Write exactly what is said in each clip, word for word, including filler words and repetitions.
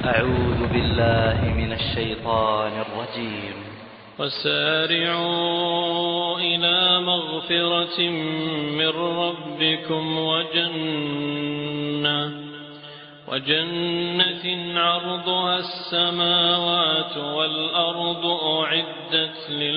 أعوذ بالله من الشيطان الرجيم. وسارعوا إلى مغفرة من ربكم وجنة وجنة عرضها السماوات والأرض أعدت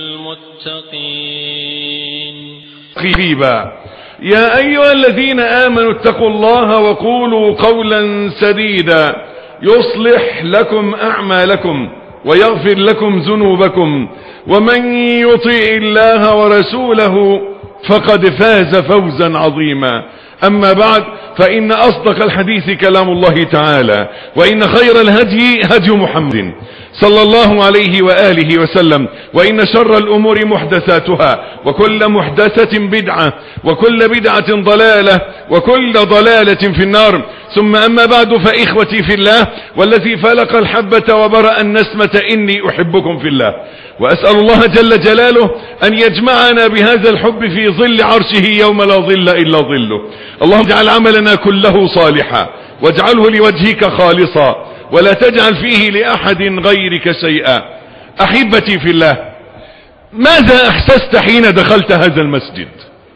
للمتقين. خيبا يا أيها الذين آمنوا اتقوا الله وقولوا قولا سديدا يصلح لكم أعمالكم ويغفر لكم ذنوبكم ومن يطع الله ورسوله فقد فاز فوزا عظيما. أما بعد، فإن أصدق الحديث كلام الله تعالى، وإن خير الهدي هدي محمد صلى الله عليه وآله وسلم، وإن شر الأمور محدثاتها، وكل محدثة بدعة، وكل بدعة ضلالة، وكل ضلالة في النار. ثم أما بعد، فإخوتي في الله والذي فلق الحبة وبرأ النسمة إني أحبكم في الله، وأسأل الله جل جلاله أن يجمعنا بهذا الحب في ظل عرشه يوم لا ظل إلا ظله. اللهم اجعل عملنا كله صالحا واجعله لوجهك خالصا ولا تجعل فيه لأحد غيرك شيئا. أحبتي في الله، ماذا أحسست حين دخلت هذا المسجد؟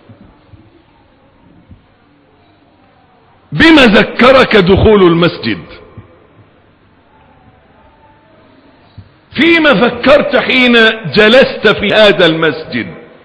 بما ذكرك دخول المسجد؟ فيما فكرت حين جلست في هذا المسجد؟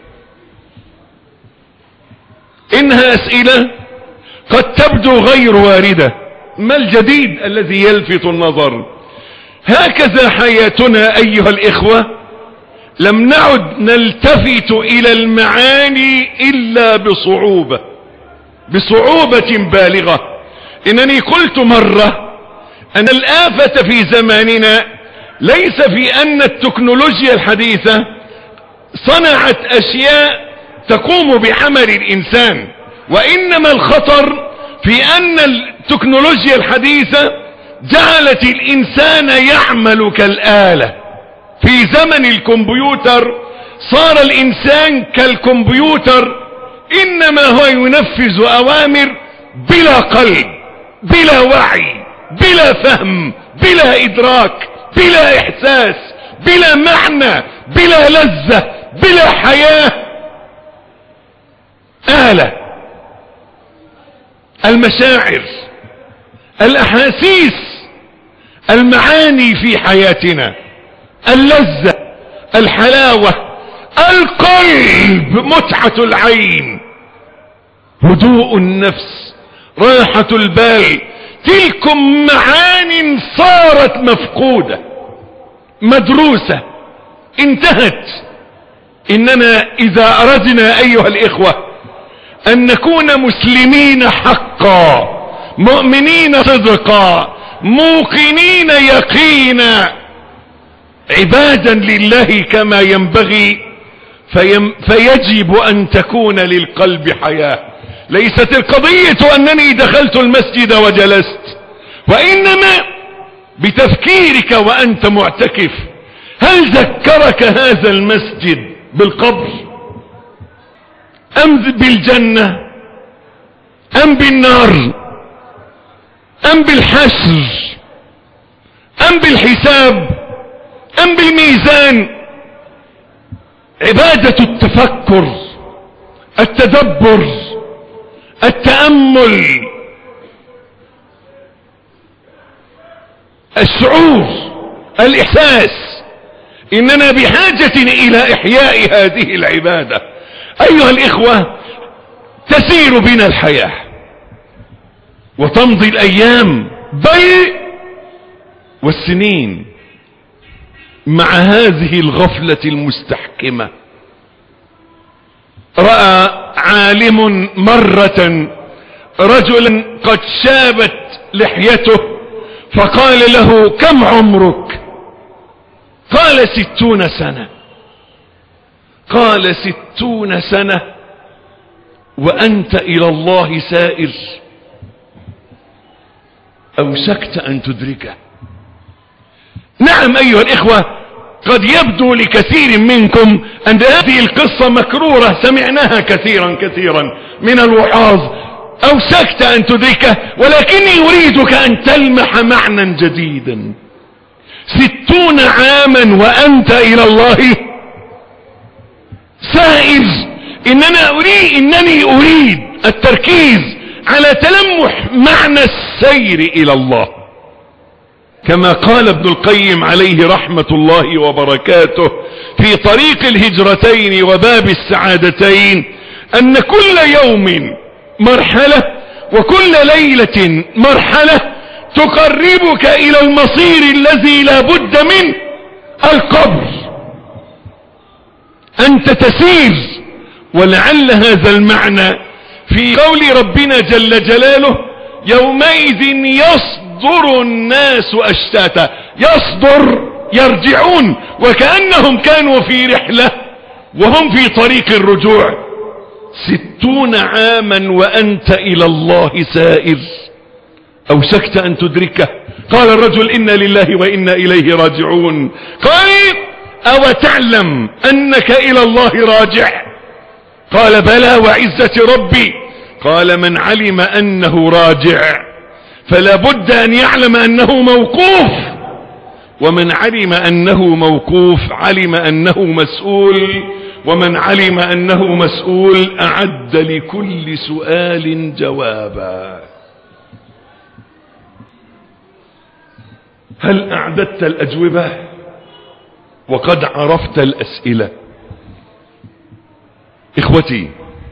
إنها أسئلة قد تبدو غير واردة. ما الجديد الذي يلفت النظر؟ هكذا حياتنا أيها الإخوة، لم نعد نلتفت إلى المعاني إلا بصعوبة بصعوبة بالغة. إنني قلت مرة أن الآفة في زماننا ليس في أن التكنولوجيا الحديثة صنعت أشياء تقوم بعمل الإنسان، وإنما الخطر في أن التكنولوجيا الحديثة جعلت الإنسان يعمل كالآلة. في زمن الكمبيوتر صار الإنسان كالكمبيوتر، إنما هو ينفذ أوامر بلا قلب، بلا وعي، بلا فهم، بلا إدراك، بلا إحساس، بلا معنى، بلا لذة، بلا حياة. آلة. المشاعر، الأحاسيس، المعاني في حياتنا، اللذة، الحلاوة، القلب، متعة العين، هدوء النفس، راحة البال، تلكم معان صارت مفقودة، مدروسة، انتهت. إننا إذا أردنا أيها الإخوة أن نكون مسلمين حقا، مؤمنين صدقا، موقنين يقينا، عبادا لله كما ينبغي، فيم فيجب أن تكون للقلب حياة. ليست القضية أنني دخلت المسجد وجلست، وإنما بتفكيرك وأنت معتكف. هل ذكرك هذا المسجد بالقبر أم بالجنة أم بالنار أم بالحشر أم بالحساب أم بالميزان؟ عبادة التفكر، التدبر، التأمل، الشعور، الإحساس. إننا بحاجة إلى إحياء هذه العبادة. أيها الإخوة، تسير بنا الحياة وتمضي الأيام بل والسنين مع هذه الغفلة المستحكمة. رأى عالم مرة رجلا قد شابت لحيته، فقال له: كم عمرك؟ قال: ستون سنة. قال: ستون سنة وأنت إلى الله سائر؟ أوشكت أن تدركه. نعم أيها الإخوة، قد يبدو لكثير منكم أن هذه القصة مكرورة، سمعناها كثيرا كثيرا من الوعاظ. أوشكت أن تدركه، ولكني أريدك أن تلمح معنى جديدا. ستون عاما وأنت إلى الله سائر. إننا أريد إنني أريد التركيز على تلمح معنى السير إلى الله، كما قال ابن القيم عليه رحمة الله وبركاته في طريق الهجرتين وباب السعادتين، أن كل يوم مرحلة وكل ليلة مرحلة تقربك إلى المصير الذي لا بد منه، القبر. أنت تسير. ولعل هذا المعنى في قول ربنا جل جلاله يومئذ يصدر الناس أشتاتا. يصدر يرجعون، وكأنهم كانوا في رحلة وهم في طريق الرجوع. ستون عاما وأنت إلى الله سائر، أوشكت أن تدركه. قال الرجل إنا لله وإنا إليه راجعون. قال أو تعلم أنك إلى الله راجع؟ قال بلى وعزة ربي. قال من علم أنه راجع فلا بد أن يعلم أنه موقوف، ومن علم أنه موقوف علم أنه مسؤول، ومن علم أنه مسؤول أعد لكل سؤال جوابا. هل أعددت الأجوبة وقد عرفت الأسئلة؟ إخوتي،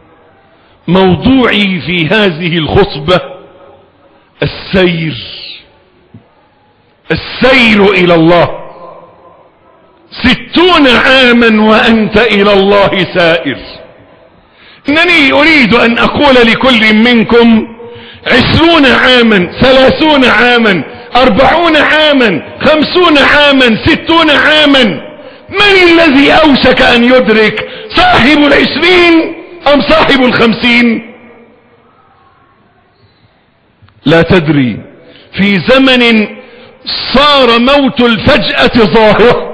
موضوعي في هذه الخطبة السير، السير إلى الله. ستون عاما وأنت إلى الله سائر. إنني أريد أن أقول لكل منكم عشرون عاما، ثلاثون عاما، أربعون عاما، خمسون عاما، ستون عاما. من الذي أوشك أن يدرك؟ صاحب العشرين أم صاحب الخمسين؟ لا تدري. في زمن صار موت الفجأة ظاهر.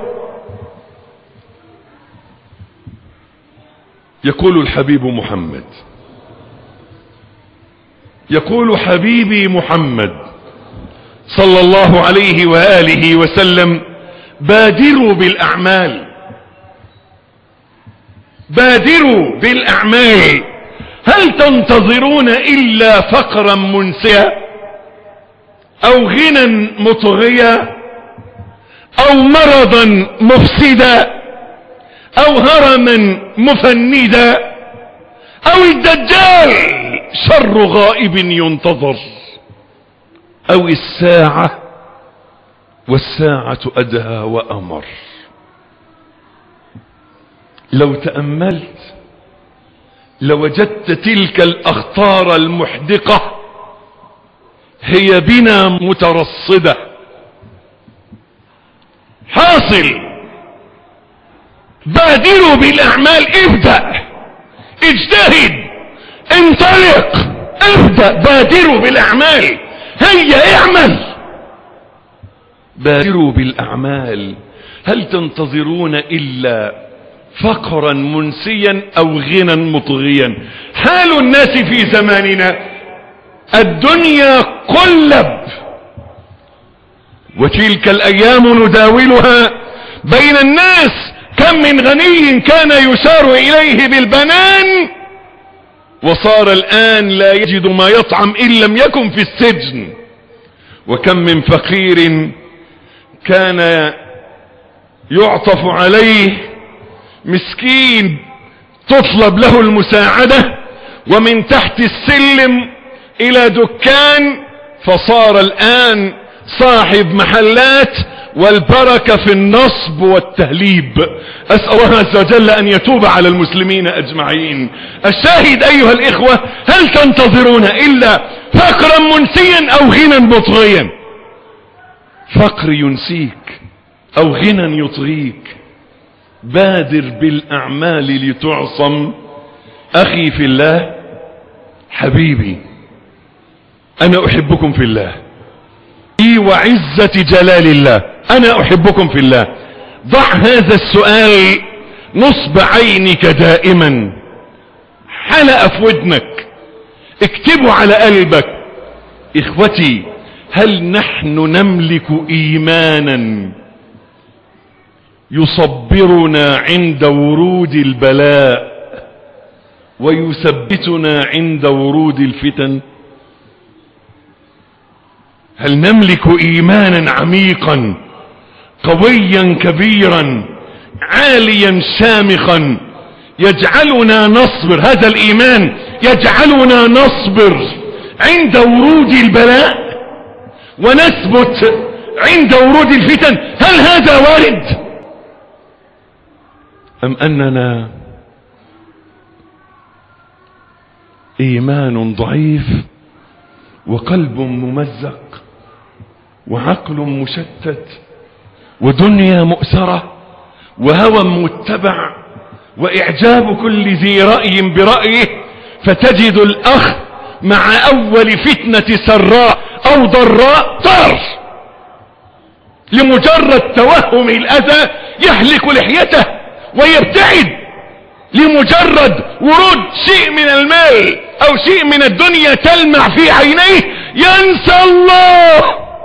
يقول الحبيب محمد، يقول حبيبي محمد صلى الله عليه وآله وسلم بادروا بالأعمال، بادروا بالأعمال. هل تنتظرون إلا فقرا منسيا أو غنى مطغيا أو مرضا مفسدا أو هرما مفندا أو الدجال شر غائب ينتظر أو الساعة والساعة أدهى وأمر؟ لو تأملت لوجدت تلك الأخطار المحدقة هي بنا مترصدة. حاصل بادروا بالأعمال. ابدأ، اجتهد، انطلق، ابدأ. بادروا بالأعمال. هيا اعمل. بادروا بالأعمال. هل تنتظرون إلا فقرا منسيا أو غنى مطغيا؟ حال الناس في زماننا الدنيا قلب، وتلك الأيام نداولها بين الناس. كم من غني كان يشار إليه بالبنان وصار الآن لا يجد ما يطعم إن لم يكن في السجن. وكم من فقير كان يعطف عليه، مسكين تطلب له المساعدة ومن تحت السلم إلى دكان، فصار الآن صاحب محلات، والبركة في النصب والتهليب. أسأل الله عز وجل أن يتوب على المسلمين أجمعين. الشاهد أيها الإخوة، هل تنتظرون إلا فقرا منسيا أو غنى مطغيا؟ فقر ينسيك أو غنى يطغيك. بادر بالأعمال لتعصم. أخي في الله، حبيبي، أنا أحبكم في الله، إي وعزة جلال الله أنا أحبكم في الله. ضع هذا السؤال نصب عينك دائما، حلق في ودنك. اكتبوا على قلبك. اخوتي، هل نحن نملك ايمانا يصبرنا عند ورود البلاء ويثبتنا عند ورود الفتن؟ هل نملك ايمانا عميقا قويا كبيرا عاليا شامخا يجعلنا نصبر؟ هذا الايمان يجعلنا نصبر عند ورود البلاء ونثبت عند ورود الفتن. هل هذا وارد ام اننا ايمان ضعيف وقلب ممزق وعقل مشتت ودنيا مؤثرة وهوى متبع واعجاب كل ذي رأي برأيه، فتجد الاخ مع اول فتنة سراء او ضراء طار لمجرد توهم الاذى يحلك لحيته ويبتعد، لمجرد ورود شيء من المال او شيء من الدنيا تلمع في عينيه ينسى الله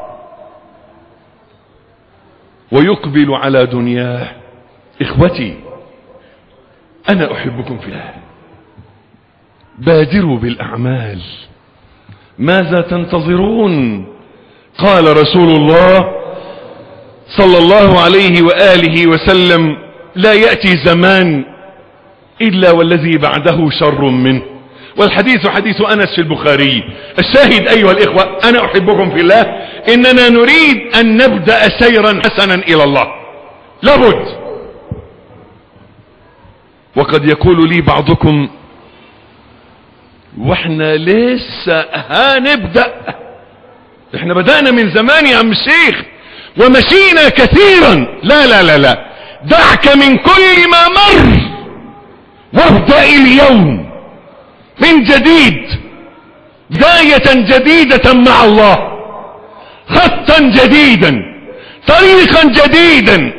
ويقبل على دنياه. اخوتي، انا احبكم في الله، بادروا بالاعمال، ماذا تنتظرون؟ قال رسول الله صلى الله عليه وآله وسلم: لا يأتي زمان إلا والذي بعده شر منه. والحديث حديث أنس في البخاري. الشاهد أيها الإخوة، أنا أحبكم في الله، إننا نريد أن نبدأ سيرا حسنا إلى الله، لابد. وقد يقول لي بعضكم: واحنا لسه هنبدأ؟ احنا بدأنا من زمان يا عم الشيخ ومشينا كثيرا. لا لا لا لا، دعك من كل ما مر وابدأ اليوم من جديد، بداية جديدة مع الله، خطا جديدا، طريقا جديدا.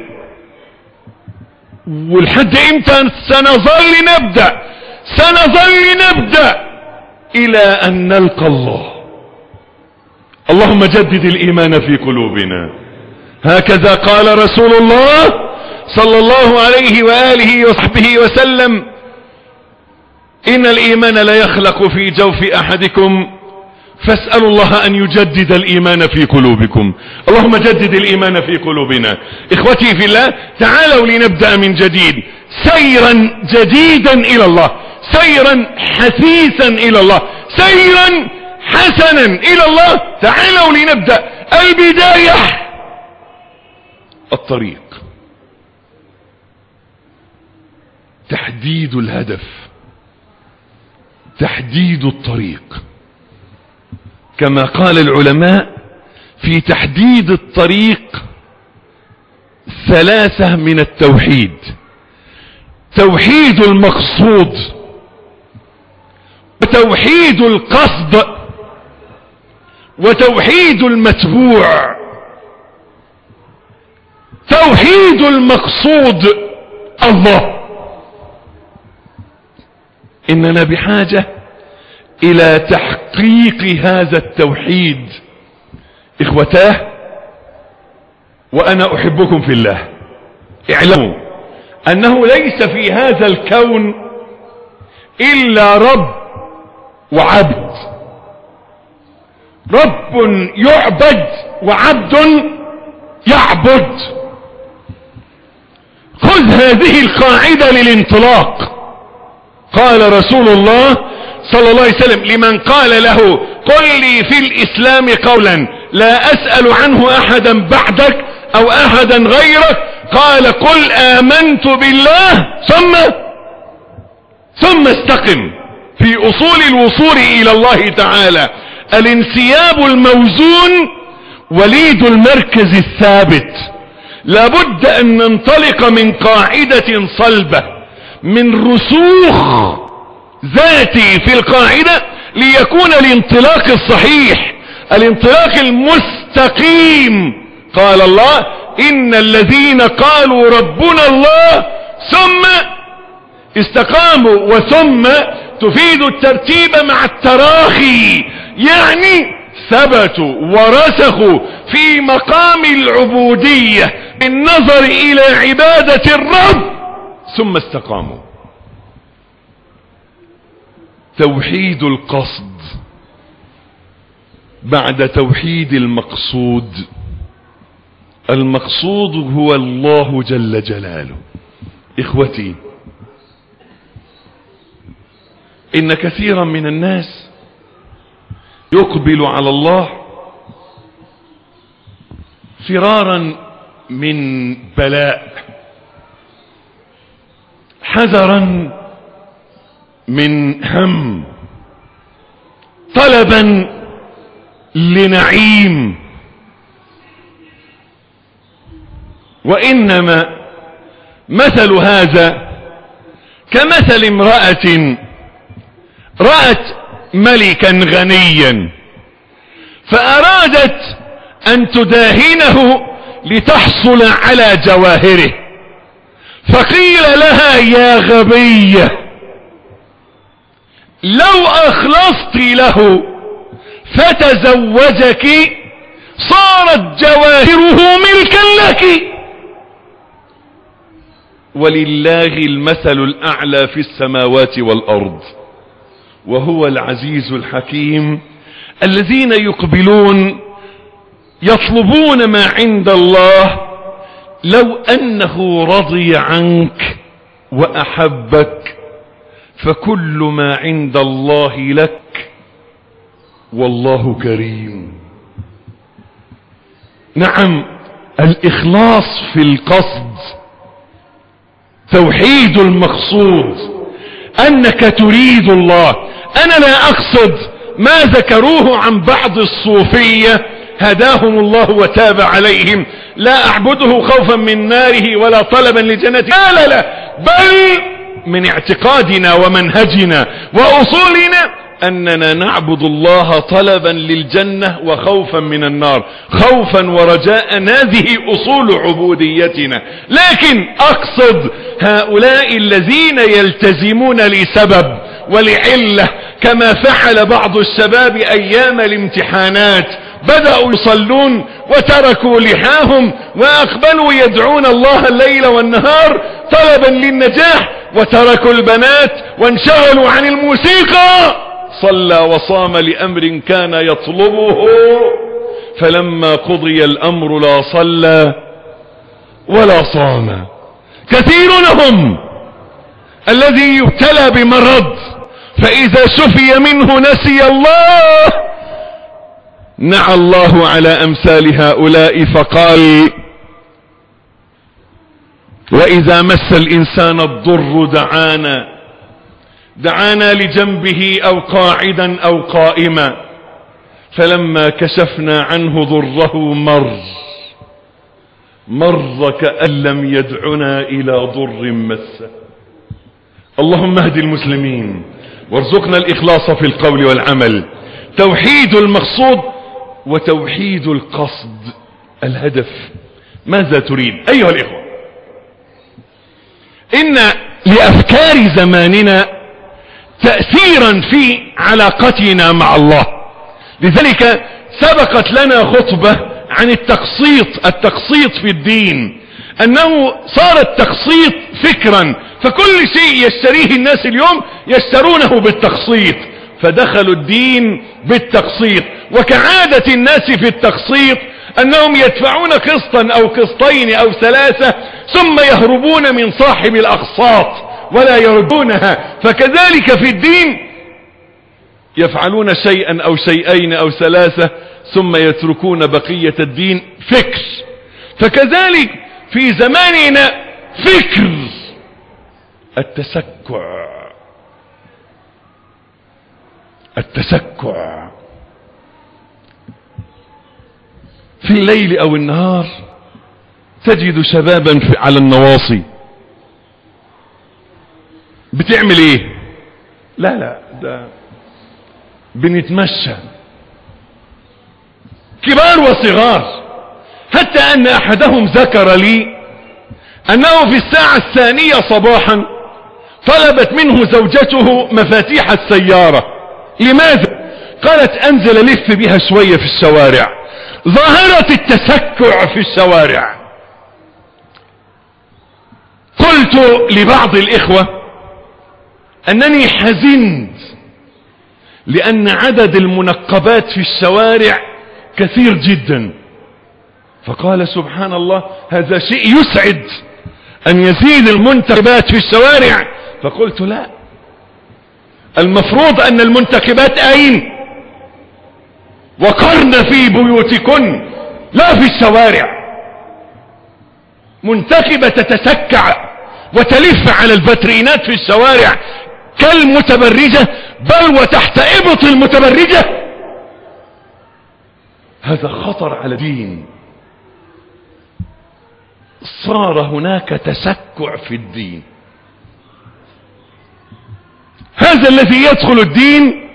ولحد امتى سنظل نبدأ؟ سنظل نبدأ الى ان نلقى الله. اللهم جدد الايمان في قلوبنا. هكذا قال رسول الله صلى الله عليه وآله وصحبه وسلم: إن الإيمان لا يخلق في جوف أحدكم فاسألوا الله أن يجدد الإيمان في قلوبكم. اللهم جدد الإيمان في قلوبنا. إخوتي في الله، تعالوا لنبدأ من جديد، سيرا جديدا إلى الله، سيرا حثيثا إلى الله، سيرا حسنا إلى الله. تعالوا لنبدأ. البداية الطريق، تحديد الهدف، تحديد الطريق. كما قال العلماء في تحديد الطريق ثلاثة من التوحيد: توحيد المقصود، وتوحيد القصد، وتوحيد المتبوع. توحيد المقصود الله. إننا بحاجة إلى تحقيق هذا التوحيد. إخوتاه، وأنا أحبكم في الله، اعلموا أنه ليس في هذا الكون إلا رب وعبد، رب يعبد وعبد يعبد. خذ هذه القاعدة للانطلاق. قال رسول الله صلى الله عليه وسلم لمن قال له: قل لي في الإسلام قولا لا أسأل عنه أحدا بعدك أو أحدا غيرك، قال: قل آمنت بالله ثم ثم استقم. في أصول الوصول إلى الله تعالى الانسياب الموزون وليد المركز الثابت. لابد أن ننطلق من قاعدة صلبة، من رسوخ ذاتي في القاعدة، ليكون الانطلاق الصحيح، الانطلاق المستقيم. قال الله: إن الذين قالوا ربنا الله ثم استقاموا وثم تفيد الترتيب مع التراخي، يعني ثبتوا ورسخوا في مقام العبودية بالنظر إلى عبادة الرب ثم استقاموا. توحيد القصد بعد توحيد المقصود. المقصود هو الله جل جلاله. إخوتي، إن كثيرا من الناس يقبل على الله فرارا من بلاء، حذرا من هم، طلبا لنعيم، وإنما مثل هذا كمثل امرأة رأت ملكا غنيا فأرادت أن تداهنه لتحصل على جواهره، فقيل لها يا غبية لو أخلصت له فتزوجك صارت جواهره ملكا لك. ولله المثل الأعلى في السماوات والأرض، وهو العزيز الحكيم. الذين يقبلون يطلبون ما عند الله لو أنه رضي عنك وأحبك فكل ما عند الله لك والله كريم. نعم، الإخلاص في القصد، توحيد المقصود، أنك تريد الله. أنا لا أقصد ما ذكروه عن بعض الصوفية هداهم الله وتاب عليهم، لا أعبده خوفا من ناره ولا طلبا لجنته، لا لا لا، بل من اعتقادنا ومنهجنا وأصولنا أننا نعبد الله طلبا للجنة وخوفا من النار، خوفا ورجاء. هذه أصول عبوديتنا. لكن أقصد هؤلاء الذين يلتزمون لسبب ولعلة، كما فعل بعض الشباب أيام الامتحانات، بدأوا يصلون وتركوا لحاهم وأقبلوا يدعون الله الليل والنهار طلبا للنجاح، وتركوا البنات وانشغلوا عن الموسيقى. صلى وصام لأمر كان يطلبه، فلما قضي الأمر لا صلى ولا صام. كثير هم الذي يبتلى بمرض فإذا شفي منه نسي الله. نعى الله على أمثال هؤلاء فقال وإذا مس الإنسان الضر دعانا دعانا لجنبه أو قاعدا أو قائما فلما كشفنا عنه ضره مر مر كأن لم يدعنا إلى ضر مسه. اللهم اهد المسلمين وارزقنا الإخلاص في القول والعمل. توحيد المقصود وتوحيد القصد، الهدف. ماذا تريد أيها الإخوة؟ إن لأفكار زماننا تأثيرا في علاقتنا مع الله. لذلك سبقت لنا خطبة عن التقسيط التقسيط في الدين، أنه صار التقسيط فكرا، فكل شيء يشتريه الناس اليوم يشترونه بالتقسيط، فدخلوا الدين بالتقسيط. وكعادة الناس في التقسيط أنهم يدفعون قسطا أو قسطين أو ثلاثة ثم يهربون من صاحب الأقساط ولا يردونها. فكذلك في الدين يفعلون شيئا أو شيئين أو ثلاثة ثم يتركون بقية الدين فكر. فكذلك في زماننا فكر التسكع التسكع في الليل أو النهار تجد شبابا على النواصي بتعمل ايه؟ لا لا ده بنتمشى، كبار وصغار. حتى أن أحدهم ذكر لي أنه في الساعة الثانية صباحا طلبت منه زوجته مفاتيح السيارة. لماذا؟ قالت انزل لف بها شوية في الشوارع. ظاهرة التسكع في الشوارع. قلت لبعض الإخوة أنني حزنت لأن عدد المنقبات في الشوارع كثير جدا. فقال سبحان الله هذا شيء يسعد أن يزيد المنتخبات في الشوارع. فقلت لا، المفروض أن المنتخبات أين؟ وقرن في بيوتكن لا في الشوارع. منتخبة تتسكع وتلف على الباترينات في الشوارع كالمتبرجة، بل وتحت إبط المتبرجة، هذا خطر على الدين. صار هناك تسكع في الدين. هذا الذي يدخل الدين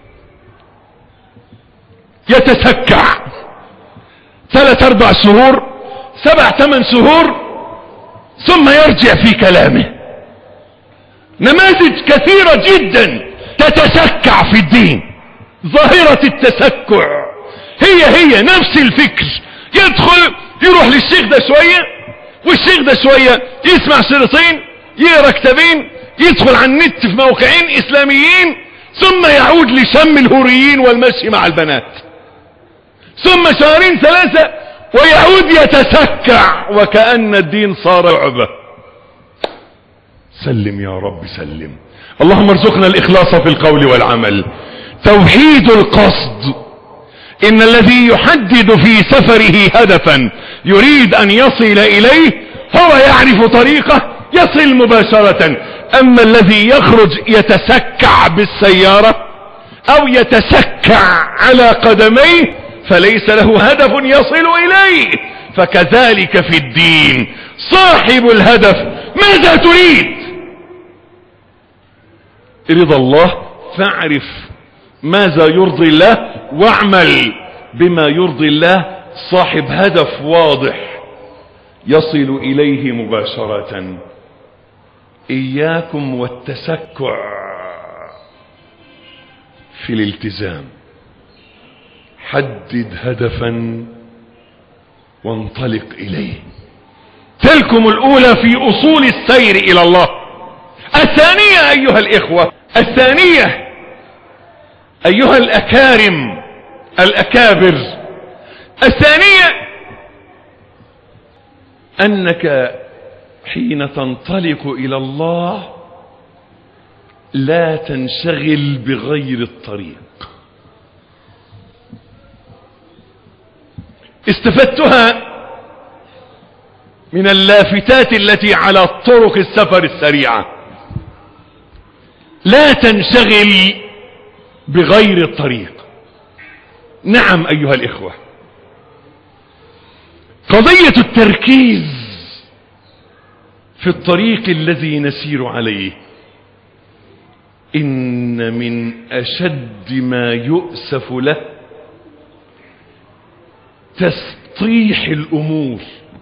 يتسكع ثلاث اربع شهور سبع ثمان شهور ثم يرجع في كلامه. نماذج كثيرة جدا تتسكع في الدين. ظاهرة التسكع هي هي نفس الفكر. يدخل يروح للشيخ ده شوية والشيخ ده شوية يسمع شريطين يقرا كتابين يدخل على النت في موقعين اسلاميين ثم يعود لشم الهوريين والمشي مع البنات ثم شهرين ثلاثة ويعود يتسكع وكأن الدين صار لعبة. سلم يا رب سلم. اللهم ارزقنا الإخلاص في القول والعمل. توحيد القصد. إن الذي يحدد في سفره هدفا يريد أن يصل إليه هو يعرف طريقه يصل مباشرة. أما الذي يخرج يتسكع بالسيارة أو يتسكع على قدميه فليس له هدف يصل إليه. فكذلك في الدين صاحب الهدف ماذا تريد؟ رضا الله، فاعرف ماذا يرضي الله واعمل بما يرضي الله. صاحب هدف واضح يصل إليه مباشرة. إياكم والتسكع في الالتزام. حدد هدفا وانطلق إليه. تلكم الأولى في أصول السير إلى الله. الثانية أيها الإخوة، الثانية أيها الأكارم الأكابر، الثانية أنك حين تنطلق إلى الله لا تنشغل بغير الطريق. استفدتها من اللافتات التي على طرق السفر السريعة. لا تنشغل بغير الطريق. نعم أيها الإخوة، قضية التركيز في الطريق الذي نسير عليه إن من أشد ما يؤسف له تسطيح الأمور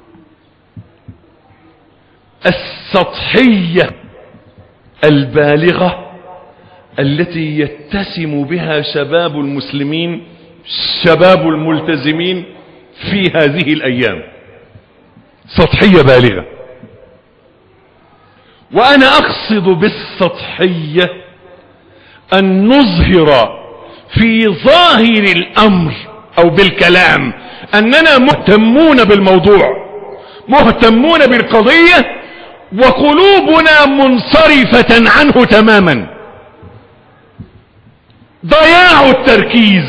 السطحية البالغة التي يتسم بها شباب المسلمين، شباب الملتزمين في هذه الأيام. سطحية بالغة. وأنا أقصد بالسطحية أن نظهر في ظاهر الأمر أو بالكلام أننا مهتمون بالموضوع، مهتمون بالقضية، وقلوبنا منصرفة عنه تماما. ضياع التركيز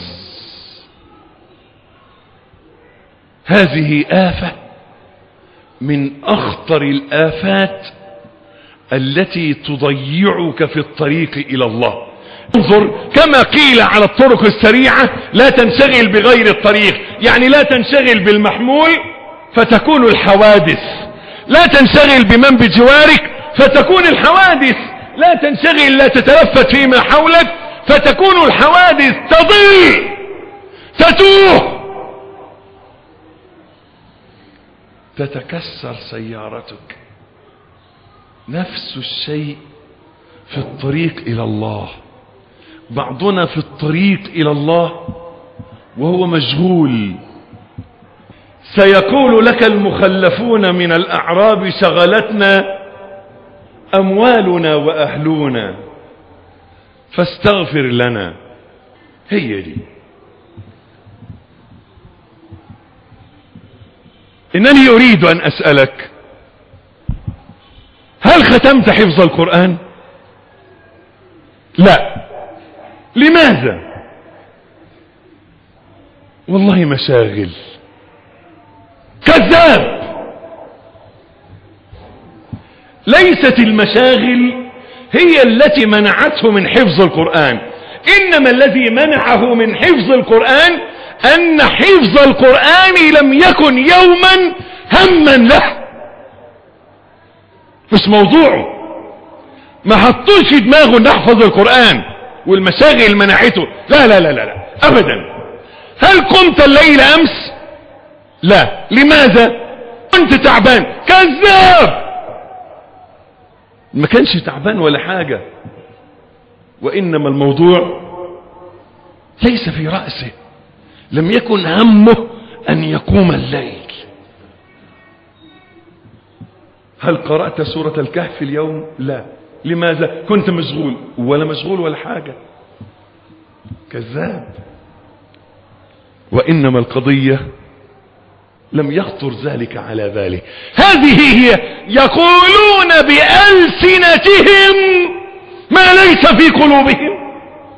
هذه آفة من أخطر الآفات التي تضيعك في الطريق إلى الله. انظر كما قيل على الطرق السريعة لا تنشغل بغير الطريق، يعني لا تنشغل بالمحمول فتكون الحوادث، لا تنشغل بمن بجوارك فتكون الحوادث، لا تنشغل لا تتلفت فيما حولك فتكون الحوادث، تضيع تتوه، تتكسر سيارتك. نفس الشيء في الطريق إلى الله، بعضنا في الطريق إلى الله وهو مشغول. سيقول لك المخلفون من الأعراب شغلتنا أموالنا وأهلنا فاستغفر لنا. هي دي. إنني أريد أن أسألك، هل ختمت حفظ القرآن؟ لا. لماذا؟ والله مشاغل. كذاب. ليست المشاغل هي التي منعته من حفظ القرآن، إنما الذي منعه من حفظ القرآن أن حفظ القرآن لم يكن يوما هما له، مش موضوعه، ما حطوش في دماغه ان يحفظ القرآن والمشاغل منعته. لا لا لا لا أبدا. هل قمت الليل أمس؟ لا. لماذا؟ كنت تعبان. كذاب. ما كانش تعبان ولا حاجة، وإنما الموضوع ليس في رأسه، لم يكن همه أن يقوم الليل. هل قرأت سورة الكهف اليوم؟ لا. لماذا؟ كنت مشغول. ولا مشغول ولا حاجة. كذاب. وإنما القضية لم يخطر ذلك على باله. هذه هي يقولون بألسنتهم ما ليس في قلوبهم،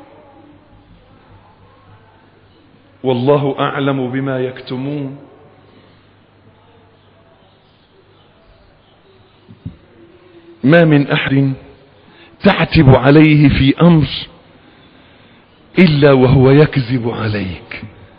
والله أعلم بما يكتمون. ما من أحد تعتب عليه في أمر إلا وهو يكذب عليك.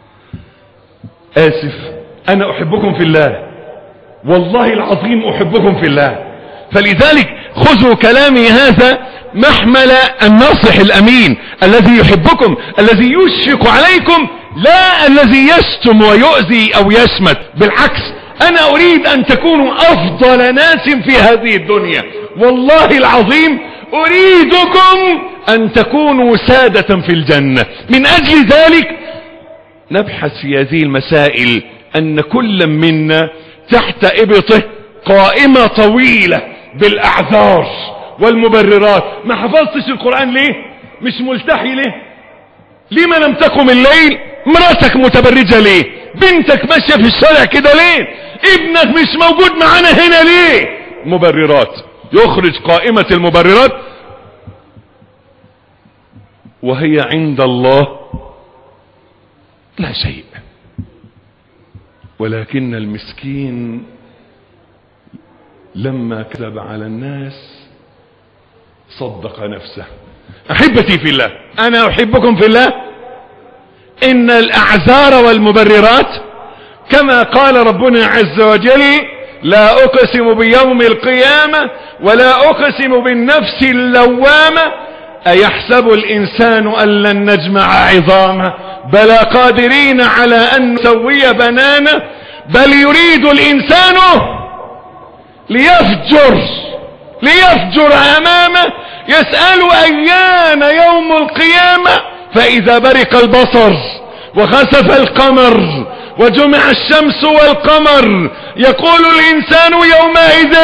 آسف، أنا أحبكم في الله، والله العظيم أحبكم في الله، فلذلك خذوا كلامي هذا محمل الناصح الأمين الذي يحبكم، الذي يشفق عليكم، لا الذي يشتم ويؤذي أو يشمت. بالعكس، أنا أريد أن تكونوا أفضل ناس في هذه الدنيا، والله العظيم أريدكم أن تكونوا سادة في الجنة. من أجل ذلك نبحث في هذه المسائل، أن كل منا تحت إبطه قائمة طويلة بالأعذار والمبررات. ما حفظتش القرآن ليه؟ مش ملتحي ليه؟ لما لم تقم الليل؟ مراتك متبرجة ليه؟ بنتك ماشية في الشارع كده ليه؟ ابنك مش موجود معانا هنا ليه؟ مبررات. يخرج قائمة المبررات، وهي عند الله لا شيء. ولكن المسكين لما كذب على الناس صدق نفسه. أحبتي في الله، أنا أحبكم في الله. إن الأعذار والمبررات كما قال ربنا عز وجل: لا أقسم بيوم القيامة ولا أقسم بالنفس اللوامة أيحسب الإنسان أن لن نجمع عظامه بلى قادرين على أن نسوي بنانه بل يريد الإنسان ليفجر ليفجر أمامه يسأل أيان يوم القيامة فإذا برق البصر وخسف القمر وجمع الشمس والقمر يقول الإنسان يومئذ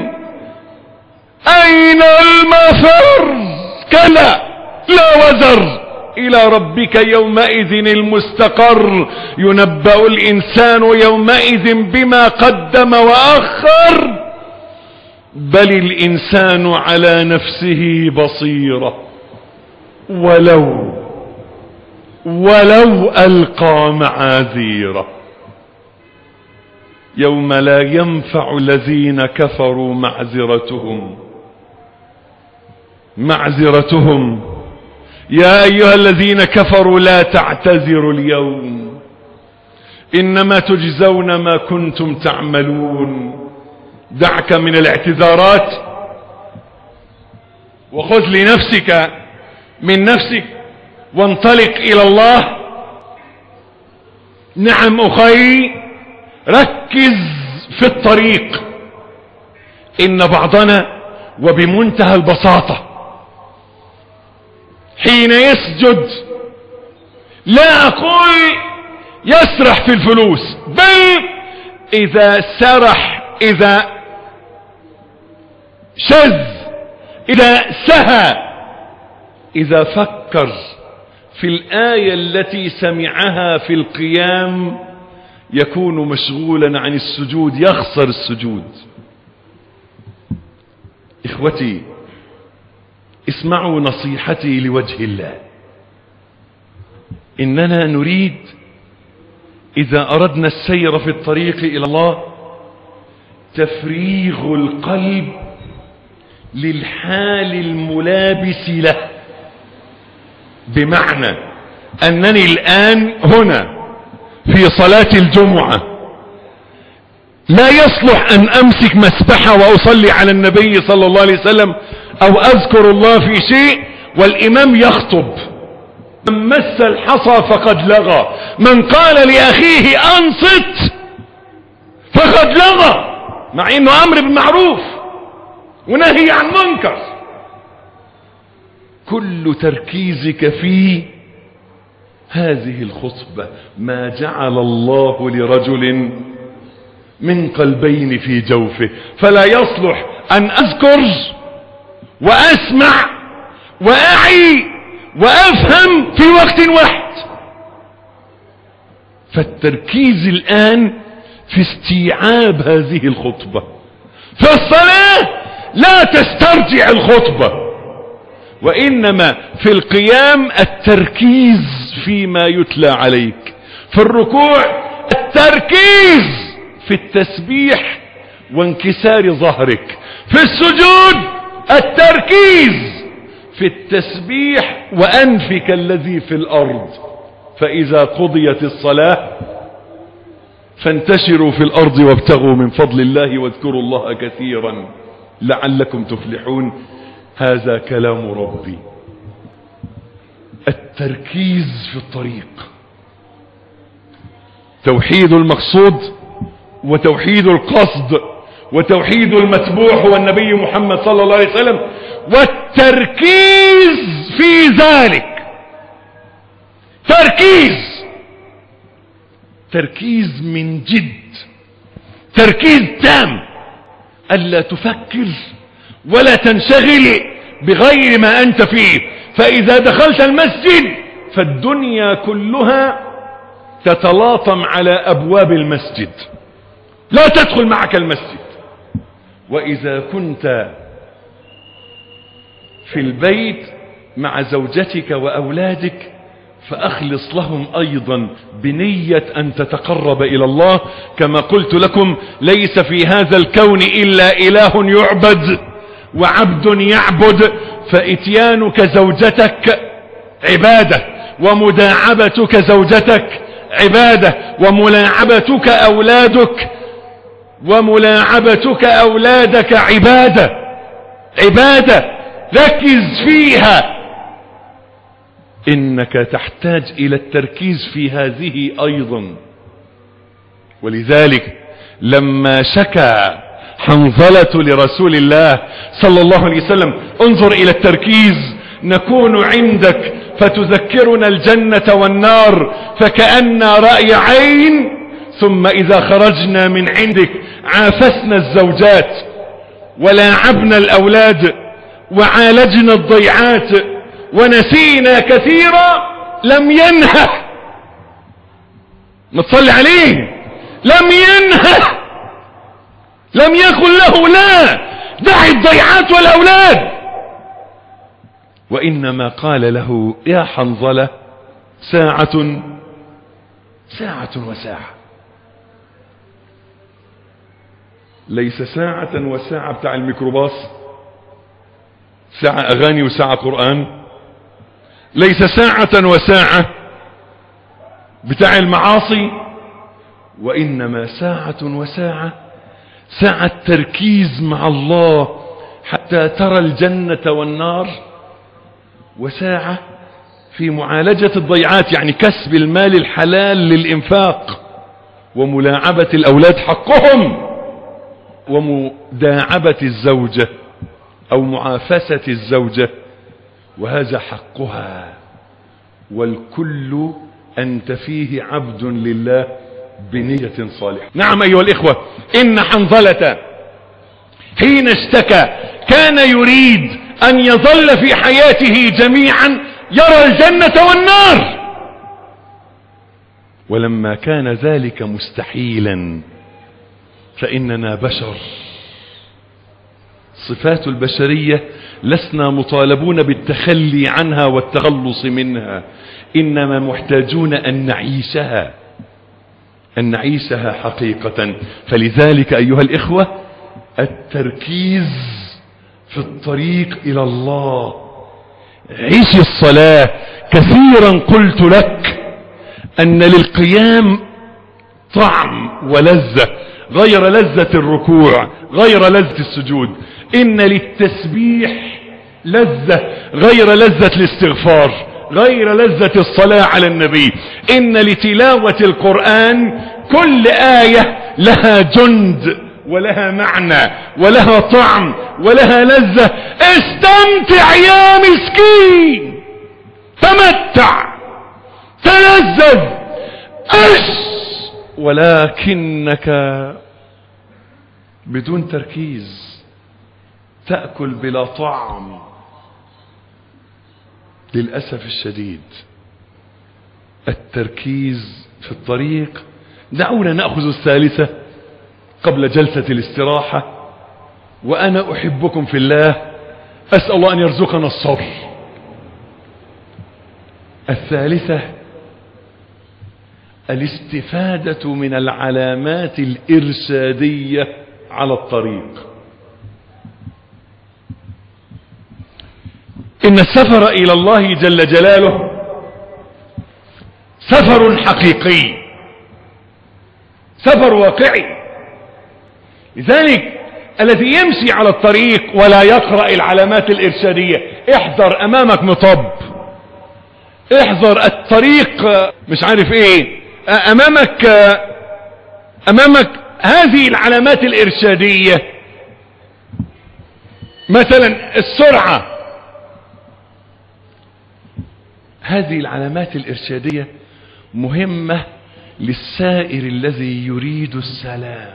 أين المفر؟ كلا لا وزر إلى ربك يومئذ المستقر ينبأ الإنسان يومئذ بما قدم وأخر بل الإنسان على نفسه بصيرة ولو ولو ألقى معاذيره يوم لا ينفع الذين كفروا معذرتهم معذرتهم يا أيها الذين كفروا لا تعتذروا اليوم إنما تجزون ما كنتم تعملون. دعك من الاعتذارات وخذ لنفسك من نفسك وانطلق إلى الله. نعم أخي، ركز في الطريق. إن بعضنا وبمنتهى البساطة حين يسجد لا أقول يسرح في الفلوس، بل إذا سرح، إذا شذ، إذا سهى، إذا فكر في الآية التي سمعها في القيام يكون مشغولا عن السجود، يخسر السجود. إخوتي اسمعوا نصيحتي لوجه الله. إننا نريد إذا أردنا السير في الطريق إلى الله تفريغ القلب للحال الملابس له، بمعنى أنني الآن هنا في صلاة الجمعة لا يصلح أن أمسك مسبحة وأصلي على النبي صلى الله عليه وسلم أو أذكر الله في شيء والإمام يخطب. من مس الحصى فقد لغى، من قال لأخيه أنصت فقد لغى، مع إنه أمر بالمعروف ونهي عن منكر. كل تركيزك في هذه الخطبة. ما جعل الله لرجل من قلبين في جوفه، فلا يصلح أن أذكر وأسمع وأعي وأفهم في وقت واحد. فالتركيز الآن في استيعاب هذه الخطبة. فالصلاة لا تسترجع الخطبة، وإنما في القيام التركيز فيما يتلى عليك، في الركوع التركيز في التسبيح وانكسار ظهرك، في السجود التركيز في التسبيح وأنفك الذي في الأرض. فإذا قضيت الصلاة فانتشروا في الأرض وابتغوا من فضل الله واذكروا الله كثيرا لعلكم تفلحون. هذا كلام ربي. التركيز في الطريق، توحيد المقصود وتوحيد القصد وتوحيد المتبوع هو النبي محمد صلى الله عليه وسلم، والتركيز في ذلك. تركيز تركيز من جد، تركيز تام، ألا تفكر ولا تنشغل بغير ما أنت فيه. فإذا دخلت المسجد فالدنيا كلها تتلاطم على أبواب المسجد، لا تدخل معك المسجد. وإذا كنت في البيت مع زوجتك وأولادك فأخلص لهم أيضا بنية أن تتقرب إلى الله. كما قلت لكم ليس في هذا الكون إلا إله يعبد وعبد يعبد، فإتيانك زوجتك عبادة، ومداعبتك زوجتك عبادة، وملاعبتك أولادك وملاعبتك أولادك عبادة عبادة ركز فيها. إنك تحتاج إلى التركيز في هذه أيضا. ولذلك لما شكى حنظلة لرسول الله صلى الله عليه وسلم انظر إلى التركيز، نكون عندك فتذكرنا الجنة والنار فكأن رأي عين، ثم إذا خرجنا من عندك عافسنا الزوجات ولاعبنا الأولاد وعالجنا الضيعات ونسينا كثيرا. لم ينهى، ما تصلي عليه، لم ينهى، لم يكن له لا دع الضيعات والأولاد، وإنما قال له يا حنظلة ساعة ساعة وساعة. ليس ساعة وساعة بتاع الميكروباص، ساعة أغاني وساعة قرآن. ليس ساعة وساعة بتاع المعاصي، وإنما ساعة وساعة ساعة تركيز مع الله حتى ترى الجنة والنار، وساعة في معالجة الضيعات يعني كسب المال الحلال للإنفاق، وملاعبة الأولاد حقهم، ومداعبة الزوجة أو معافسة الزوجة، وهذا حقها، والكل أنت فيه عبد لله بنية صالحة. نعم أيها الإخوة، إن حنظلة حين اشتكى كان يريد أن يظل في حياته جميعا يرى الجنة والنار، ولما كان ذلك مستحيلا فإننا بشر، صفات البشرية لسنا مطالبون بالتخلي عنها والتخلص منها، إنما محتاجون أن نعيشها أن نعيشها حقيقة. فلذلك أيها الإخوة التركيز في الطريق إلى الله. عيش الصلاة. كثيرا قلت لك أن للقيام طعم ولذة غير لذة الركوع، غير لذة السجود. إن للتسبيح لذة غير لذة الاستغفار، غير لذة الصلاة على النبي. إن لتلاوة القرآن كل آية لها جند ولها معنى ولها طعم ولها لذة. استمتع يا مسكين، تمتع، تلذذ، أش، ولكنك بدون تركيز تأكل بلا طعم للأسف الشديد. التركيز في الطريق. دعونا نأخذ الثالثة قبل جلسة الاستراحة، وأنا أحبكم في الله، أسأل الله أن يرزقنا الصبر. الثالثة الاستفادة من العلامات الإرشادية على الطريق. إن السفر إلى الله جل جلاله سفر حقيقي، سفر واقعي. لذلك الذي يمشي على الطريق ولا يقرأ العلامات الإرشادية، احذر أمامك مطب، احذر الطريق مش عارف ايه، أمامك أمامك هذه العلامات الإرشادية، مثلا السرعة. هذه العلامات الإرشادية مهمة للسائر الذي يريد السلام.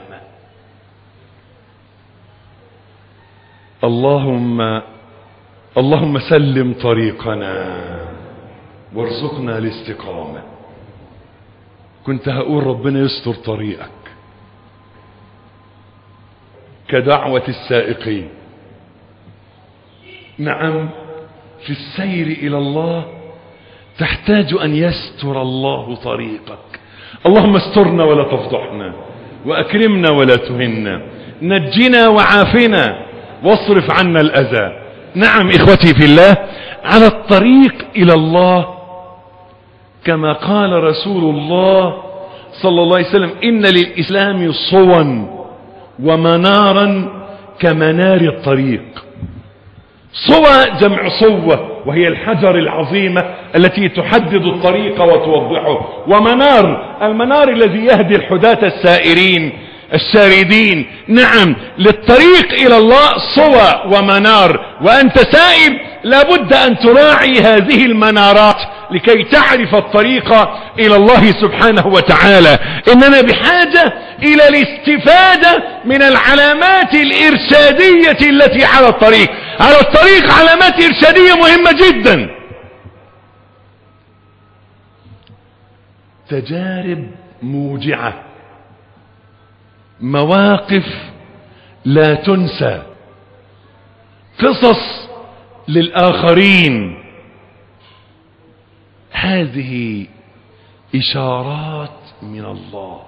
اللهم اللهم سلم طريقنا وارزقنا الاستقامة. كنت هقول ربنا يستر طريقك كدعوة السائقين. نعم، في السير إلى الله تحتاج أن يستر الله طريقك. اللهم استرنا ولا تفضحنا، وأكرمنا ولا تهنا، نجنا وعافنا، واصرف عنا الأذى. نعم إخوتي في الله، على الطريق إلى الله كما قال رسول الله صلى الله عليه وسلم: إن للإسلام صوا ومنارا كمنار الطريق. صوى جمع صوة، وهي الحجر العظيمة التي تحدد الطريق وتوضحه. ومنار، المنار الذي يهدي الحداة السائرين الشاردين. نعم، للطريق إلى الله صوى ومنار، وأنت سائر لابد أن تراعي هذه المنارات لكي تعرف الطريق إلى الله سبحانه وتعالى. إننا بحاجة إلى الاستفادة من العلامات الإرشادية التي على الطريق. على الطريق علامات إرشادية مهمة جدا. تجارب موجعة، مواقف لا تنسى، قصص للآخرين. هذه إشارات من الله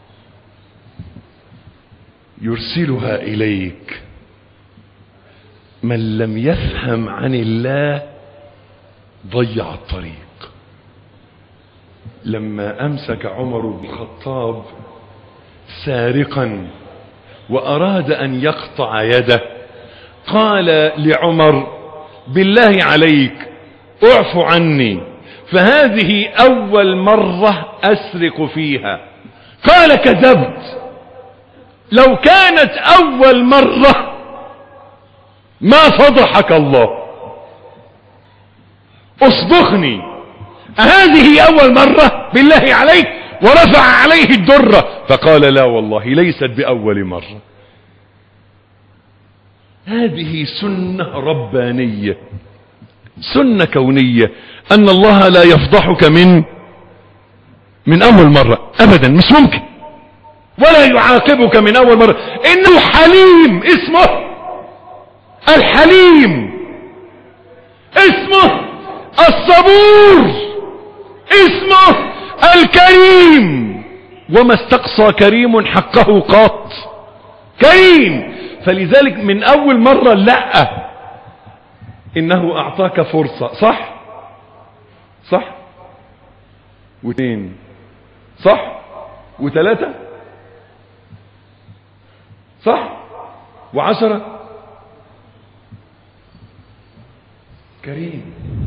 يرسلها إليك. من لم يفهم عن الله ضيع الطريق. لما أمسك عمر بن الخطاب سارقا وأراد أن يقطع يده، قال لعمر: بالله عليك اعف عني، فهذه أول مرة أسرق فيها. قال: كذبت، لو كانت أول مرة ما فضحك الله. اصدقني، هذه اول مرة بالله عليك؟ ورفع عليه الدرة فقال لا والله ليست باول مرة. هذه سنة ربانية، سنة كونية، ان الله لا يفضحك من من اول مرة ابدا، مش ممكن، ولا يعاقبك من اول مرة. انه حليم، اسمه الحليم، اسمه الصبور، اسمه الكريم، وما استقصى كريم حقه قط، كريم. فلذلك من اول مرة لا، انه اعطاك فرصة، صح صح، واثنين صح، وثلاثة صح، وعشرة. كريم.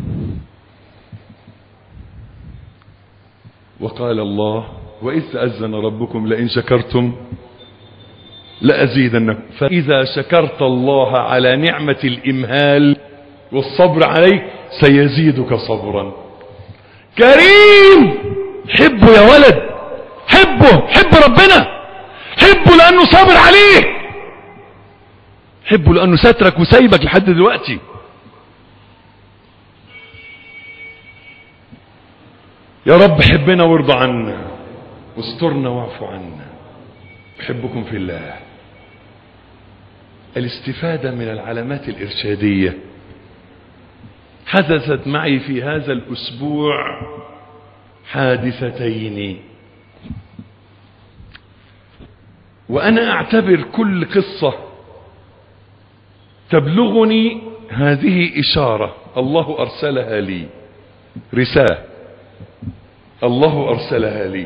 وقال الله وإذ تأذن ربكم لئن شكرتم لأزيدنكم. فإذا شكرت الله على نعمة الإمهال والصبر عليك سيزيدك صبرا. كريم. حبه يا ولد، حبه، حب ربنا، حبه لأنه صابر عليك، حبه لأنه سترك وسايبك لحد دلوقتي. يا رب حبنا وارضى عنا واسترنا واعف عنا. احبكم في الله. الاستفادة من العلامات الإرشادية حدثت معي في هذا الأسبوع حادثتين، وأنا أعتبر كل قصة تبلغني هذه إشارة الله أرسلها لي، رسالة الله أرسلها لي.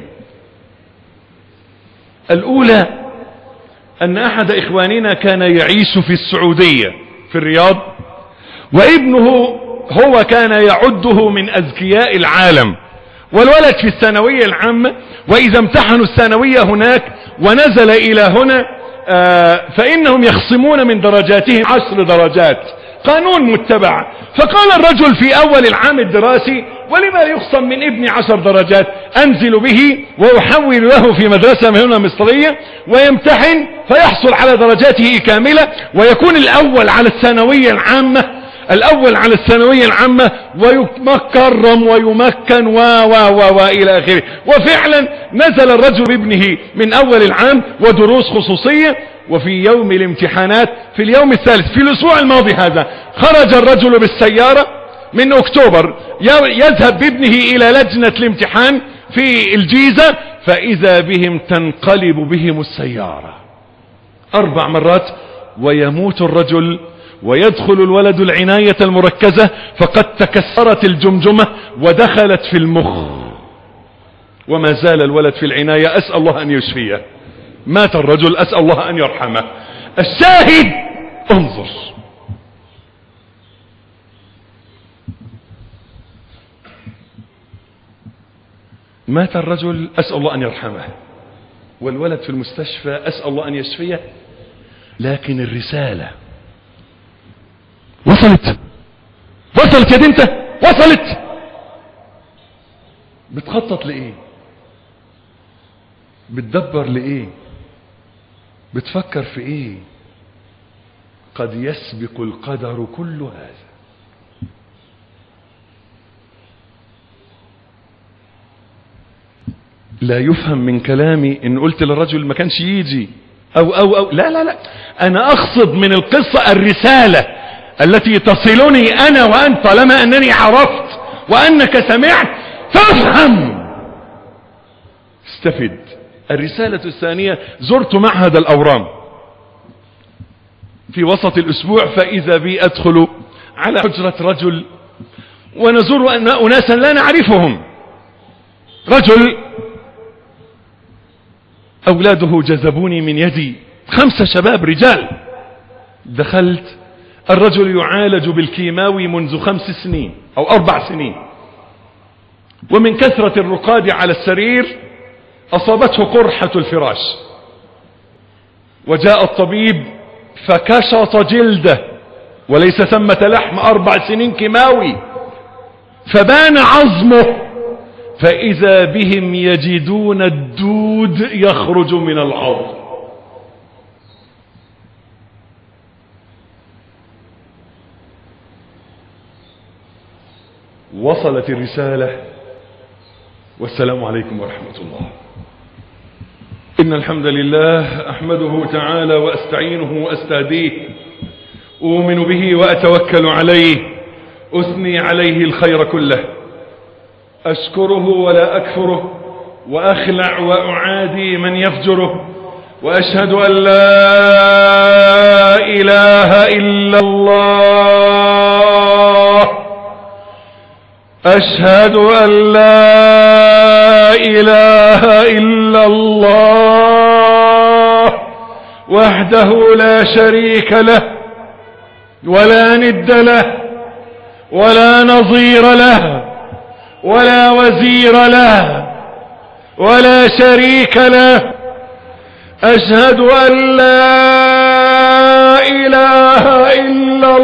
الأولى أن أحد إخواننا كان يعيش في السعودية في الرياض، وابنه هو كان يعده من أذكياء العالم، والولد في الثانوية العامة، وإذا امتحنوا الثانوية هناك ونزل إلى هنا آه فإنهم يخصمون من درجاتهم عشر درجات، قانون متبع. فقال الرجل في أول العام الدراسي ولما يخصم من ابني عشر درجات، أنزل به وأحول له في مدرسة هنا مصرية ويمتحن فيحصل على درجاته كاملة ويكون الأول على الثانوية العامة، الأول على الثانوية العامة، ويكرم ويمكن و و و وإلى آخره. وفعلا نزل الرجل بابنه من أول العام ودروس خصوصية، وفي يوم الامتحانات في اليوم الثالث في الأسبوع الماضي هذا خرج الرجل بالسيارة من أكتوبر يذهب بابنه إلى لجنة الامتحان في الجيزة، فإذا بهم تنقلب بهم السيارة أربع مرات ويموت الرجل، ويدخل الولد العناية المركزة فقد تكسرت الجمجمة ودخلت في المخ، وما زال الولد في العناية، أسأل الله أن يشفيه. مات الرجل، أسأل الله أن يرحمه. الشاهد انظر، مات الرجل، أسأل الله أن يرحمه، والولد في المستشفى، أسأل الله أن يشفيه. لكن الرسالة وصلت، وصلت يا دي انت، وصلت. بتخطط لإيه؟ بتدبر لإيه؟ بتفكر في إيه؟ قد يسبق القدر كل هذا. لا يفهم من كلامي ان قلت للرجل ما كانش يجي او او او لا لا لا، انا اقصد من القصة الرسالة التي تصلني انا وانت، طالما انني عرفت وانك سمعت فافهم، استفد. الرسالة الثانية، زرت معهد الاورام في وسط الاسبوع، فاذا بي ادخل على حجرة رجل ونزور اناسا لا نعرفهم، رجل اولاده جذبوني من يدي، خمسة شباب رجال. دخلت، الرجل يعالج بالكيماوي منذ خمس سنين او اربع سنين، ومن كثرة الرقاد على السرير اصابته قرحة الفراش، وجاء الطبيب فكشط جلده وليس ثمة لحم، اربع سنين كيماوي. فبان عظمه، فإذا بهم يجدون الدود يخرج من العظم. وصلت الرسالة، والسلام عليكم ورحمة الله. إن الحمد لله أحمده تعالى وأستعينه وأستهديه، أؤمن به وأتوكل عليه، أثني عليه الخير كله، أشكره ولا أكفره، وأخلع وأعادي من يفجره، وأشهد أن لا إله إلا الله، أشهد أن لا إله إلا الله وحده لا شريك له ولا ند له ولا نظير له ولا وزير له ولا شريك له. أشهد أن لا إله إلا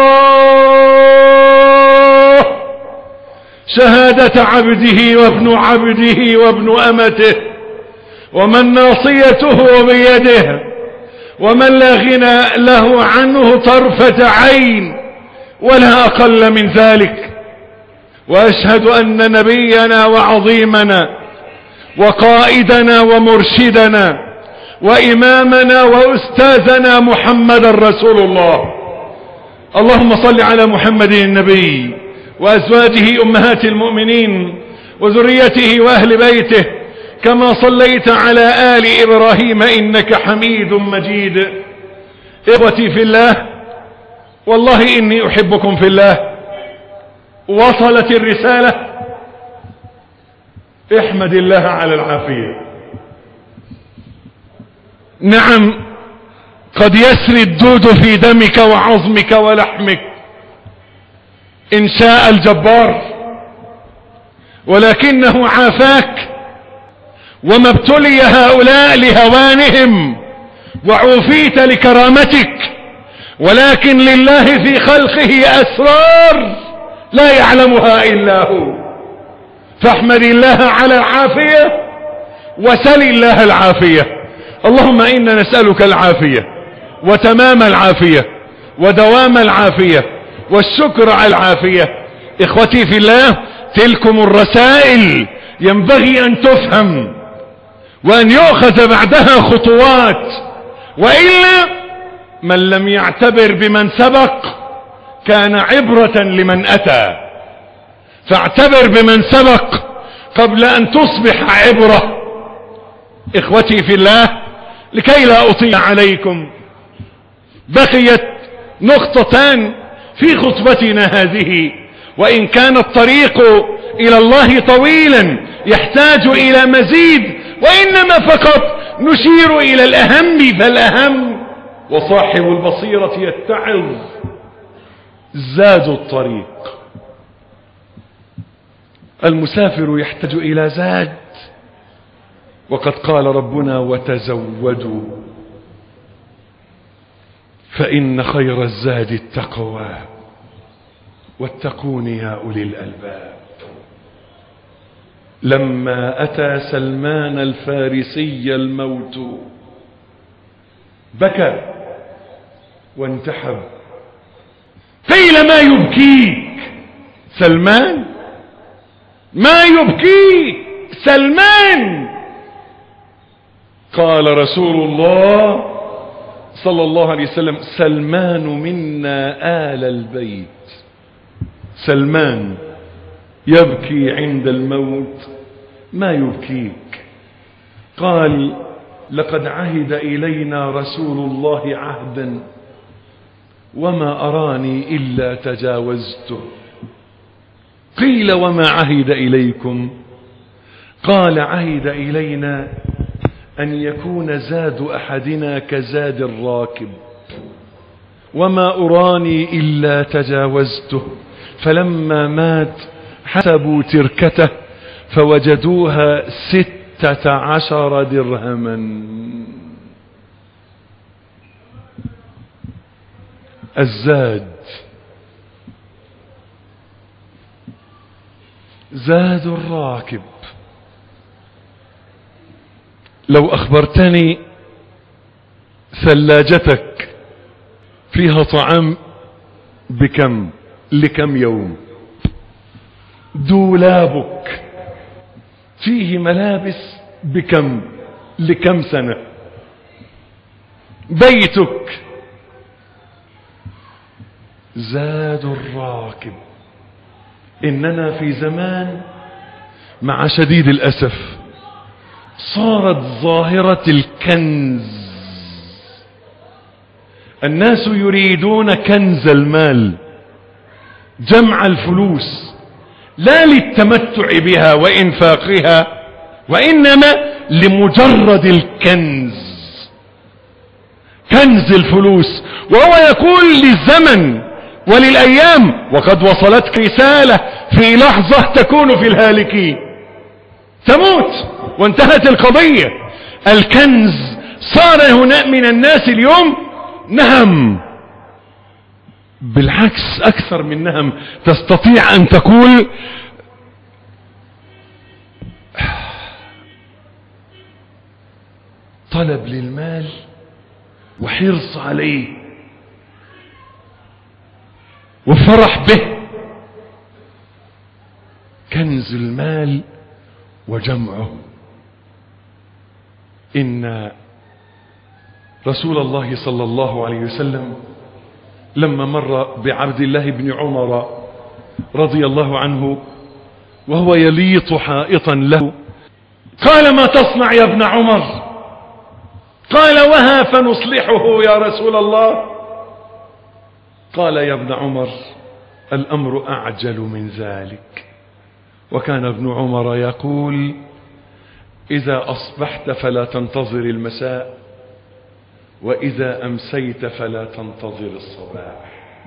الله شهادة عبده وابن عبده وابن أمته، ومن ناصيته بيده، ومن لا غنى له عنه طرفة عين ولا أقل من ذلك. وأشهد أن نبينا وعظيمنا وقائدنا ومرشدنا وإمامنا وأستاذنا محمد رسول الله. اللهم صل على محمد النبي وأزواجه أمهات المؤمنين وذريته وأهل بيته، كما صليت على آل إبراهيم إنك حميد مجيد. إخوتي في الله، والله إني أحبكم في الله. وصلت الرسالة، احمد الله على العافية. نعم، قد يسري الدود في دمك وعظمك ولحمك إن شاء الجبار، ولكنه عافاك، وما ابتلي هؤلاء لهوانهم وعوفيت لكرامتك، ولكن لله في خلقه أسرار لا يعلمها إلا هو. فاحمد الله على العافية وسل الله العافية. اللهم إنا نسألك العافية وتمام العافية ودوام العافية والشكر على العافية. إخوتي في الله، تلكم الرسائل ينبغي أن تفهم وأن يؤخذ بعدها خطوات، وإلا من لم يعتبر بمن سبق كان عبرة لمن أتى. فاعتبر بمن سبق قبل أن تصبح عبرة. إخوتي في الله، لكي لا أطيل عليكم، بقيت نقطتان في خطبتنا هذه، وإن كان الطريق إلى الله طويلا يحتاج إلى مزيد، وإنما فقط نشير إلى الأهم فالأهم. وصاحب البصيرة يتعظ، زاد الطريق. المسافر يحتاج إلى زاد، وقد قال ربنا: وتزودوا فإن خير الزاد التقوى واتقون يا أولي الألباب. لما أتى سلمان الفارسي الموت بكى وانتحب. قيل: ما يبكيك؟ سلمان؟ ما يبكيك سلمان؟ قال رسول الله صلى الله عليه وسلم: سلمان منا آل البيت. سلمان يبكي عند الموت، ما يبكيك؟ قال: لقد عهد إلينا رسول الله عهدا وما أراني إلا تجاوزته. قيل: وما عهد إليكم؟ قال: عهد إلينا أن يكون زاد أحدنا كزاد الراكب وما أراني إلا تجاوزته. فلما مات حسبوا تركته فوجدوها ستة عشر درهما. الزاد. زاد الراكب. لو أخبرتني ثلاجتك فيها طعام بكم لكم يوم، دولابك فيه ملابس بكم لكم سنة، بيتك، زاد الراكب. إننا في زمان مع شديد الأسف صارت ظاهرة الكنز. الناس يريدون كنز المال، جمع الفلوس، لا للتمتع بها وإنفاقها، وإنما لمجرد الكنز، كنز الفلوس. وهو يقول للزمن وللأيام: وقد وصلتك رسالة في لحظة تكون في الهالكين، تموت وانتهت القضية. الكنز صار هنا من الناس اليوم نهم، بالعكس أكثر من نهم. تستطيع أن تقول طلب للمال وحرص عليه وفرح به. كنز المال وجمعه. إن رسول الله صلى الله عليه وسلم لما مر بعبد الله بن عمر رضي الله عنه وهو يليط حائطا له، قال: ما تصنع يا ابن عمر؟ قال: وها فنصلحه يا رسول الله. قال: يا ابن عمر، الأمر أعجل من ذلك. وكان ابن عمر يقول: إذا أصبحت فلا تنتظر المساء، وإذا أمسيت فلا تنتظر الصباح.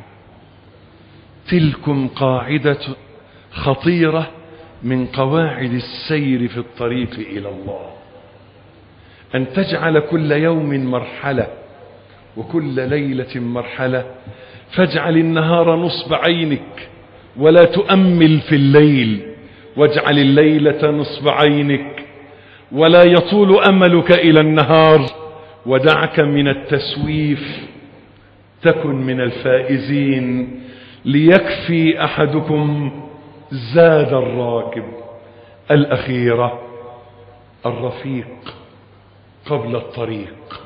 تلكم قاعدة خطيرة من قواعد السير في الطريق إلى الله، أن تجعل كل يوم مرحلة وكل ليلة مرحلة. فاجعل النهار نصب عينك ولا تؤمل في الليل، واجعل الليلة نصب عينك ولا يطول أملك إلى النهار. ودعك من التسويف، تكن من الفائزين. ليكفي أحدكم زاد الراكب. الأخيرة: الرفيق قبل الطريق.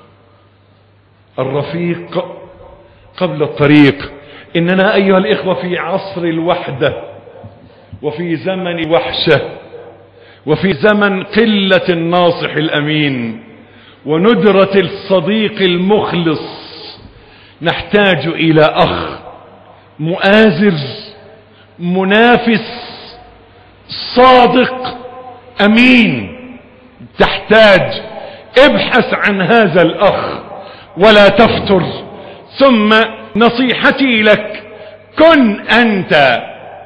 الرفيق قبل الطريق. إننا أيها الإخوة في عصر الوحدة، وفي زمن الوحشة، وفي زمن قلة الناصح الأمين وندرة الصديق المخلص. نحتاج إلى أخ مؤازر، منافس، صادق، أمين. تحتاج. ابحث عن هذا الأخ ولا تفتر. ثم نصيحتي لك: كن أنت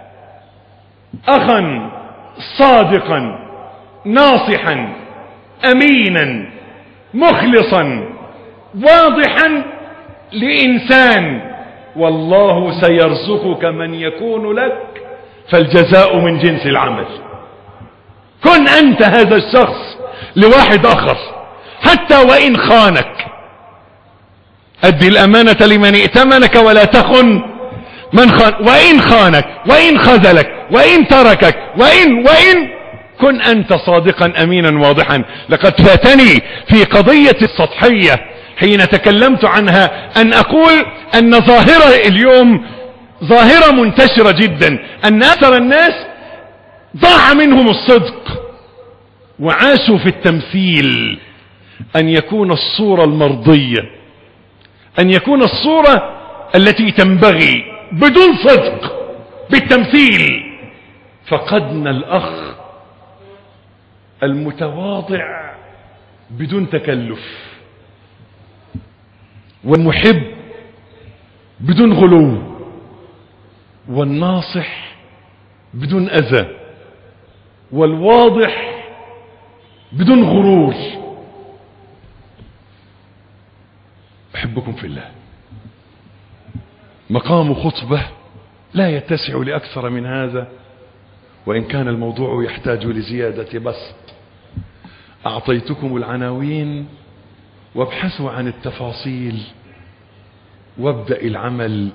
أخا صادقا ناصحا أمينا مخلصا واضحا لإنسان، والله سيرزقك من يكون لك، فالجزاء من جنس العمل. كن أنت هذا الشخص لواحد آخر حتى وإن خانك. أدي الأمانة لمن ائتمنك ولا تخن من خان. وإن خانك وإن خذلك وإن تركك وإن وإن كن أنت صادقا أمينا واضحا. لقد فاتني في قضية السطحية حين تكلمت عنها أن أقول أن ظاهرة اليوم ظاهرة منتشرة جدا، أن أكثر الناس ضاع منهم الصدق وعاشوا في التمثيل. أن يكون الصورة المرضية، أن يكون الصورة التي تنبغي بدون صدق، بالتمثيل. فقدنا الأخ المتواضع بدون تكلف، والمحب بدون غلو، والناصح بدون أذى، والواضح بدون غرور. أحبكم في الله. مقام خطبة لا يتسع لأكثر من هذا، وإن كان الموضوع يحتاج لزيادة بسط. أعطيتكم العناوين وابحثوا عن التفاصيل وابدأ العمل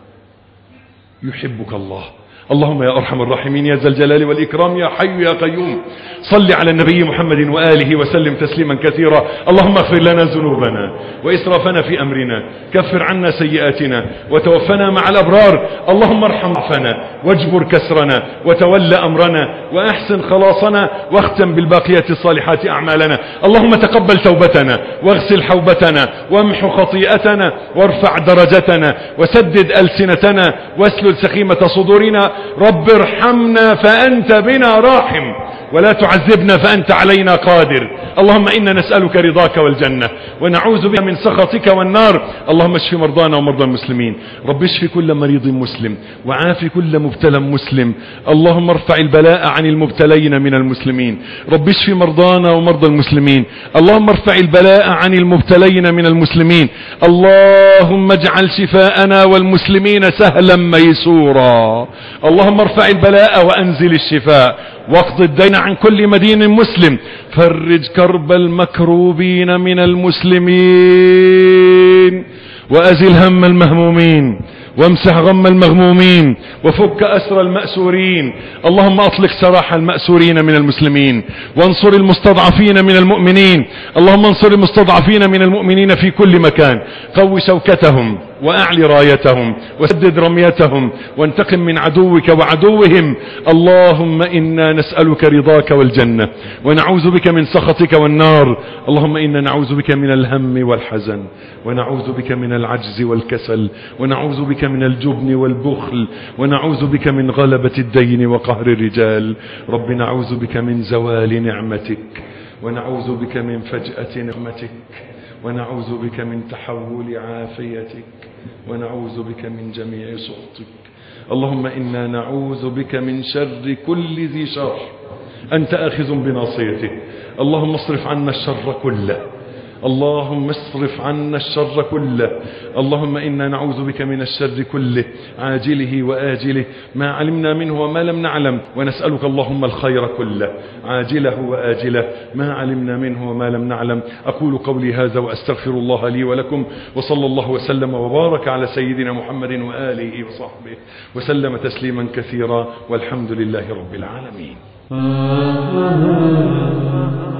يحبك الله. اللهم يا أرحم الراحمين يا ذا الجلال والإكرام يا حي يا قيوم صل على النبي محمد وآله وسلم تسليما كثيرا. اللهم اغفر لنا ذنوبنا وإسرافنا في أمرنا، كفر عنا سيئاتنا وتوفنا مع الأبرار. اللهم ارحم ضعفنا واجبر كسرنا وتول أمرنا وأحسن خلاصنا واختم بالباقيات الصالحات أعمالنا. اللهم تقبل توبتنا واغسل حوبتنا وامحو خطيئتنا وارفع درجتنا وسدد ألسنتنا واسلل سخيمة صدورنا. رب ارحمنا فأنت بنا راحم ولا تعذبنا فأنت علينا قادر. اللهم إنا نسألك رضاك والجنة ونعوذ بك من سخطك والنار. اللهم اشف مرضانا ومرضى المسلمين. رب اشف كل مريض مسلم وعاف كل مبتلى مسلم. اللهم ارفع البلاء عن المبتلين من المسلمين. رب اشف مرضانا ومرضى المسلمين. اللهم ارفع البلاء عن المبتلين من المسلمين. اللهم اجعل شفاءنا والمسلمين سهلا ميسورا. اللهم ارفع البلاء وأنزل الشفاء واقض الدين عن كل مدين مسلم. فرج كرب المكروبين من المسلمين وأزل هم المهمومين وامسح غم المغمومين وفك أسر المأسورين. اللهم أطلق سراح المأسورين من المسلمين وانصر المستضعفين من المؤمنين. اللهم انصر المستضعفين من المؤمنين في كل مكان. قو شوكتهم وأعلي رايتهم وسدد رميتهم وانتقم من عدوك وعدوهم. اللهم إنا نسألك رضاك والجنة ونعوذ بك من سخطك والنار. اللهم إنا نعوذ بك من الهم والحزن ونعوذ بك من العجز والكسل ونعوذ بك من الجبن والبخل ونعوذ بك من غلبة الدين وقهر الرجال. رب نعوذ بك من زوال نعمتك ونعوذ بك من فجأة نعمتك ونعوذ بك من تحول عافيتك ونعوذ بك من جميع سخطك. اللهم إنا نعوذ بك من شر كل ذي شر أنت آخذ بناصيته. اللهم اصرف عنا الشر كله. اللهم اصرف عنا الشر كله. اللهم إنا نعوذ بك من الشر كله عاجله وآجله ما علمنا منه وما لم نعلم ونسألك اللهم الخير كله عاجله وآجله ما علمنا منه وما لم نعلم. أقول قولي هذا وأستغفر الله لي ولكم وصلى الله وسلم وبارك على سيدنا محمد وآله وصحبه وسلم تسليما كثيرا والحمد لله رب العالمين.